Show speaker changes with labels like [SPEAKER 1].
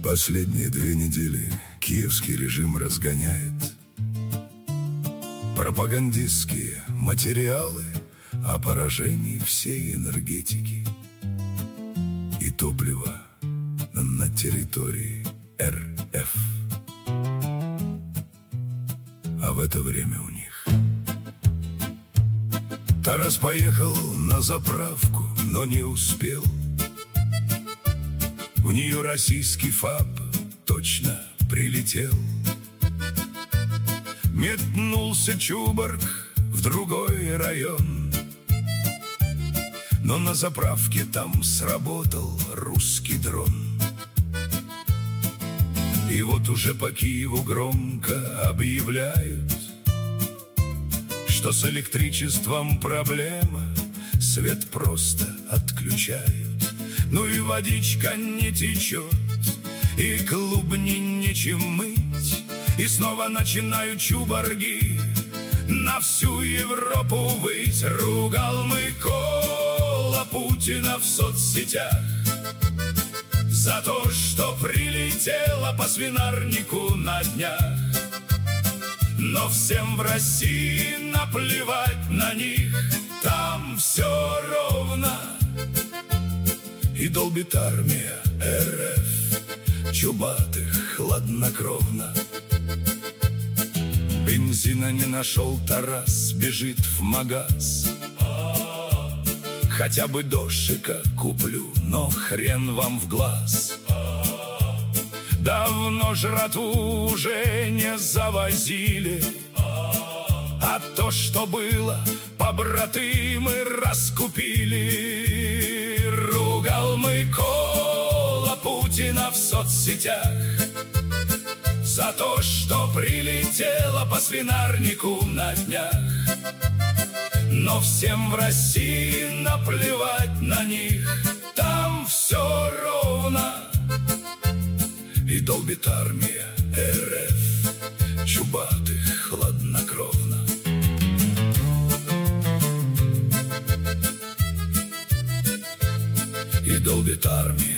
[SPEAKER 1] Последние 2 недели киевский режим разгоняет пропагандистские материалы о поражении всей энергетики и топлива на территории РФ. А в это время у них Тарас поехал на заправку, но не успел. В нее российский ФАП точно прилетел. Метнулся Чубарк в другой район, но на заправке там сработал русский дрон. И вот уже по Киеву громко объявляют, что с электричеством проблема, свет просто отключают. Ну и водичка не течет, и клубни нечем мыть. И снова начинают чубарги на всю Европу выть. Ругал Микола Путина в соцсетях за то, что прилетело по свинарнику на днях. Но всем в России наплевать на них, там все ровно. И долбит армия РФ чубатых хладнокровно. Бензина не нашел Тарас, бежит в магаз. Хотя бы дошика куплю, но хрен вам в глаз. Давно жратву уже не завозили, а то, что было, побратимы раскупили. Ругал Микола Путина в соцсетях за то, что прилетело по свинарнику на днях. Но всем в России наплевать на них, там все ровно. И долбит армия РФ чубатых хладнокровно. И долбит армия